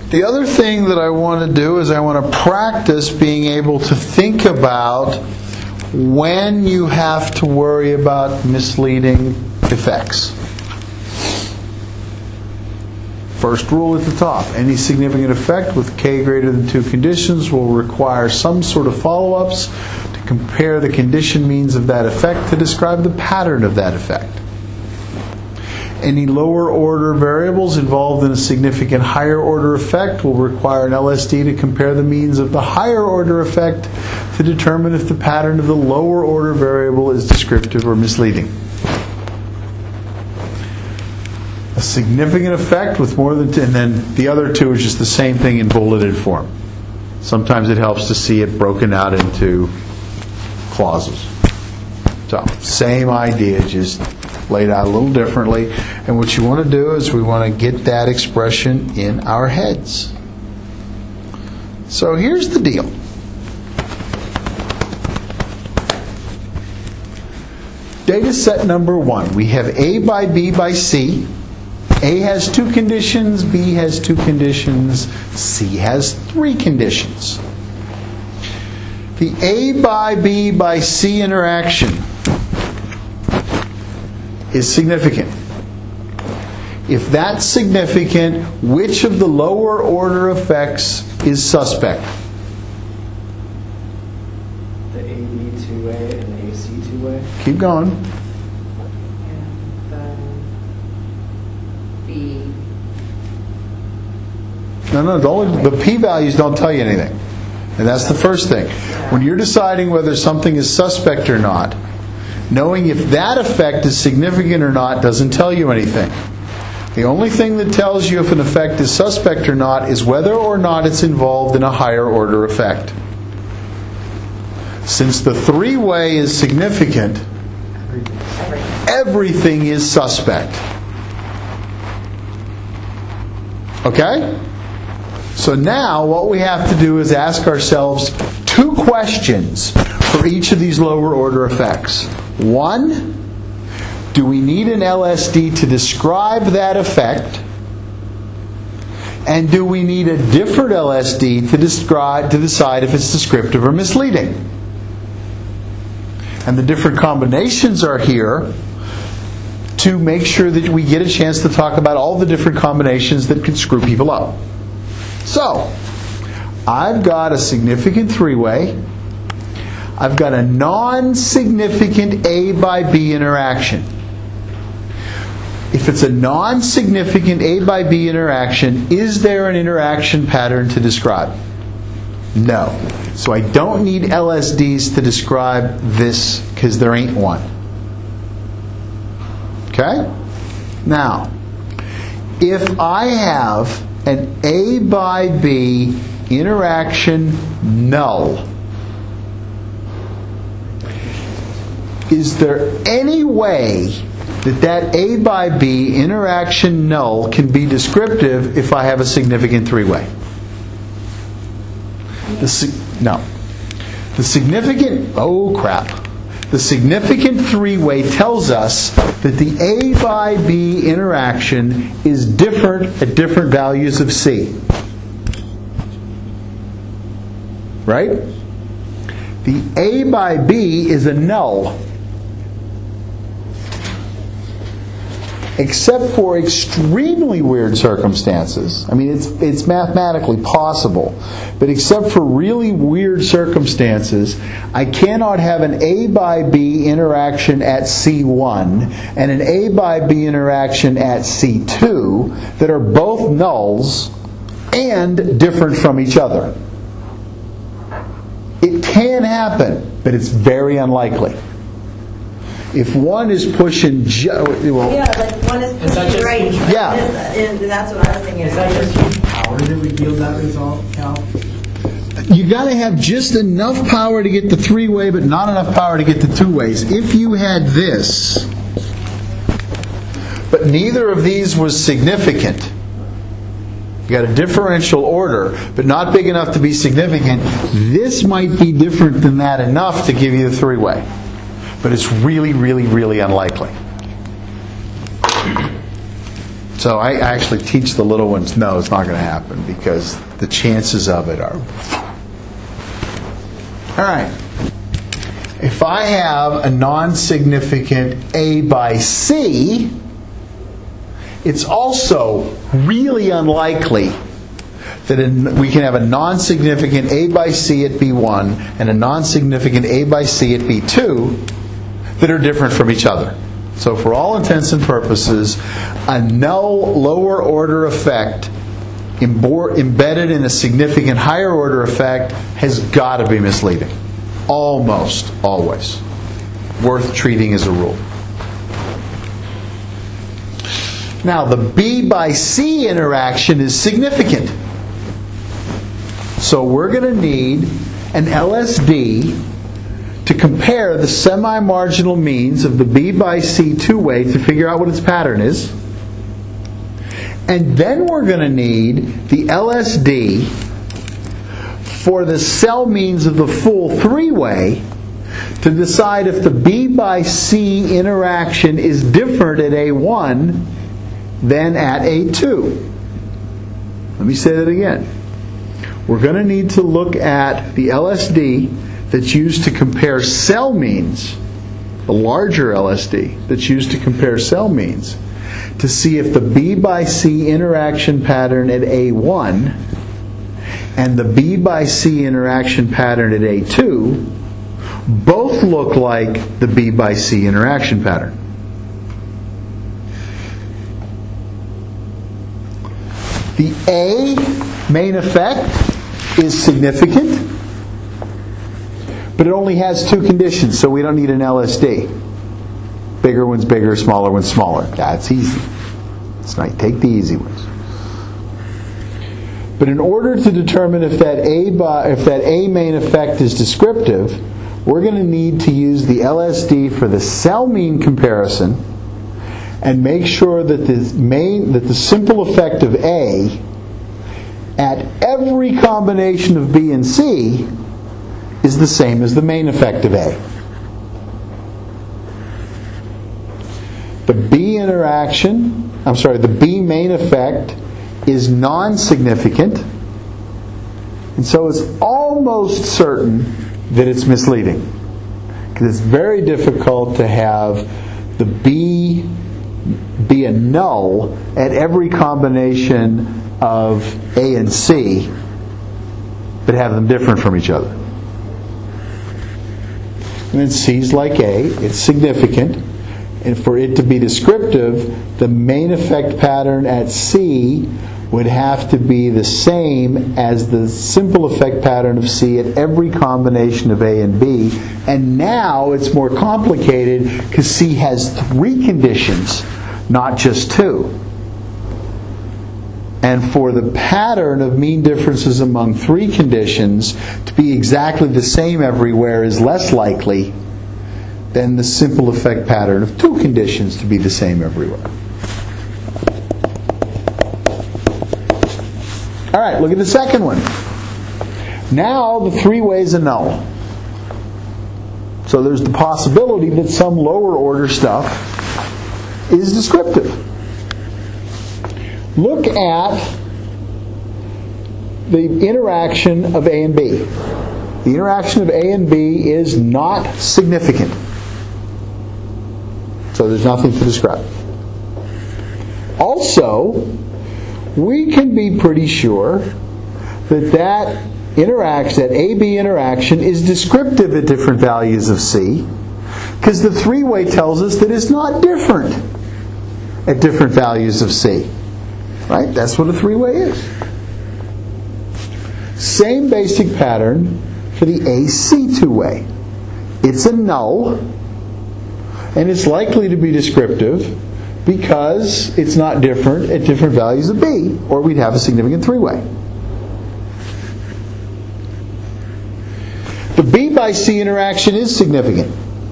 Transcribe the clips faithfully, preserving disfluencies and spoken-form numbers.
The other thing that I want to do is I want to practice being able to think about when you have to worry about misleading effects. First rule at the top. Any significant effect with k greater than two conditions will require some sort of follow-ups to compare the condition means of that effect to describe the pattern of that effect. Any lower order variables involved in a significant higher order effect will require an L S D to compare the means of the higher order effect to determine if the pattern of the lower order variable is descriptive or misleading. A significant effect with more than two, and then the other two is just the same thing in bulleted form. Sometimes it helps to see it broken out into clauses. So, same idea, just laid out a little differently. And what you want to do is we want to get that expression in our heads. So here's the deal. Data set number one. We have A by B by C. A has two conditions, B has two conditions, C has three conditions. The A by B by C interaction is significant. If that's significant, which of the lower order effects is suspect? The A B two-way and the A C two-way. Keep going. And the B. No, no, the, only, the p-values don't tell you anything. And that's the first thing. When you're deciding whether something is suspect or not, knowing if that effect is significant or not doesn't tell you anything. The only thing that tells you if an effect is suspect or not is whether or not it's involved in a higher order effect. Since the three-way is significant, everything is suspect. Okay? So now what we have to do is ask ourselves two questions for each of these lower order effects. One, do we need an L S D to describe that effect? And do we need a different L S D to describe to decide if it's descriptive or misleading? And the different combinations are here to make sure that we get a chance to talk about all the different combinations that can screw people up. So, I've got a significant three-way. I've got a non-significant A by B interaction. If it's a non-significant A by B interaction, is there an interaction pattern to describe? No. So I don't need L S Ds to describe this because there ain't one. Okay? Now, if I have an A by B interaction null, is there any way that that A by B interaction null can be descriptive if I have a significant three-way? The, no. The significant, oh crap. The significant three-way tells us that the A by B interaction is different at different values of C. Right? The A by B is a null. Except for extremely weird circumstances. I mean, it's it's mathematically possible. But except for really weird circumstances, I cannot have an A by B interaction at C one and an A by B interaction at C two that are both nulls and different from each other. It can happen, but it's very unlikely. If one is pushing, jo- well, Yeah, like one is pushing right. Yeah. And that's what I was thinking. Is that just power that would yield that result, Cal? you got to have just enough power to get the three-way, but not enough power to get the two-ways. If you had this, but neither of these was significant, you got a differential order, but not big enough to be significant, this might be different than that enough to give you the three-way. But it's really, really, really unlikely. So I actually teach the little ones, no, it's not going to happen, because the chances of it are... All right. If I have a non-significant A by C, it's also really unlikely that in, we can have a non-significant A by C at B one and a non-significant A by C at B two that are different from each other. So for all intents and purposes, a null lower order effect embedded in a significant higher order effect has got to be misleading. Almost always. Worth treating as a rule. Now, the B by C interaction is significant. So we're going to need an L S D to compare the semi-marginal means of the B by C two-way to figure out what its pattern is. And then we're going to need the L S D for the cell means of the full three-way to decide if the B by C interaction is different at A one than at A two. Let me say that again. We're going to need to look at the L S D that's used to compare cell means, the larger L S D that's used to compare cell means, to see if the B by C interaction pattern at A one and the B by C interaction pattern at A two both look like the B by C interaction pattern. The A main effect is significant, but it only has two conditions, so we don't need an L S D. Bigger one's bigger, smaller one's smaller. That's easy. It's not, take the easy ones. But in order to determine if that A by, if that A main effect is descriptive, we're going to need to use the L S D for the cell mean comparison and make sure that the main that the simple effect of A at every combination of B and C is the same as the main effect of A. The B interaction, I'm sorry, the B main effect is non-significant, and so it's almost certain that it's misleading, because it's very difficult to have the B be a null at every combination of A and C, but have them different from each other. And then C's like A, it's significant, and for it to be descriptive, the main effect pattern at C would have to be the same as the simple effect pattern of C at every combination of A and B. And now it's more complicated because C has three conditions, not just two. And for the pattern of mean differences among three conditions to be exactly the same everywhere is less likely than the simple effect pattern of two conditions to be the same everywhere. All right, look at the second one. Now the three-way is a null. So there's the possibility that some lower order stuff is descriptive. Look at the interaction of A and B. The interaction of A and B is not significant. So there's nothing to describe. Also, we can be pretty sure that that interaction, that A B interaction is descriptive at different values of C, because the three-way tells us that it's not different at different values of C. Right? That's what a three-way is. Same basic pattern for the A C two-way. It's a null, and it's likely to be descriptive because it's not different at different values of B, or we'd have a significant three-way. The B by C interaction is significant,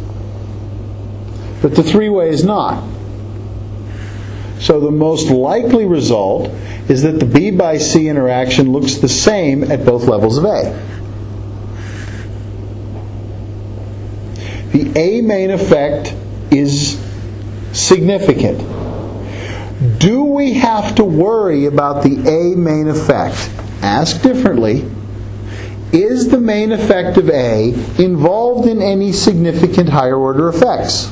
but the three-way is not. So the most likely result is that the B by C interaction looks the same at both levels of A. The A main effect is significant. Do we have to worry about the A main effect? Asked differently, is the main effect of A involved in any significant higher order effects?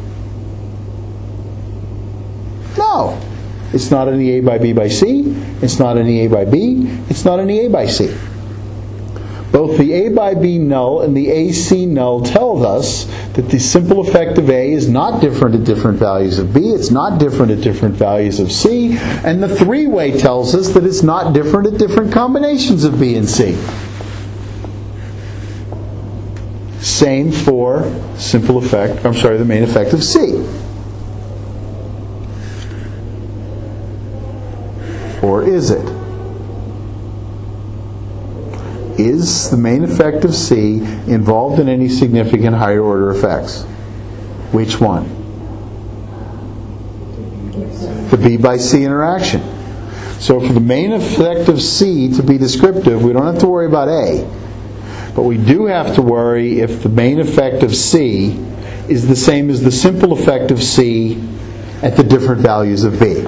No. It's not any A by B by C. It's not any A by B. It's not any A by C. Both the A by B null and the A C null tells us that the simple effect of A is not different at different values of B, it's not different at different values of C, and the three-way tells us that it's not different at different combinations of B and C. Same for simple effect, I'm sorry, the main effect of C. Or is it? Is the main effect of C involved in any significant higher order effects? Which one? The B by C interaction. So for the main effect of C to be descriptive, we don't have to worry about A. But we do have to worry if the main effect of C is the same as the simple effect of C at the different values of B.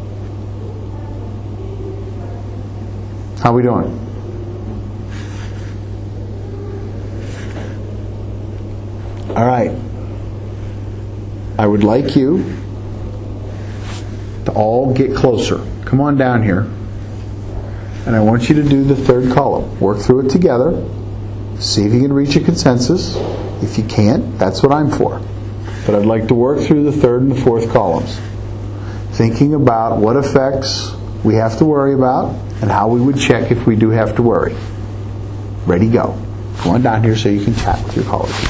How are we doing? All right. I would like you to all get closer. Come on down here. And I want you to do the third column. Work through it together. See if you can reach a consensus. If you can't, that's what I'm for. But I'd like to work through the third and the fourth columns, thinking about what effects we have to worry about and how we would check if we do have to worry. Ready, go. Come on down here so you can chat with your colleagues.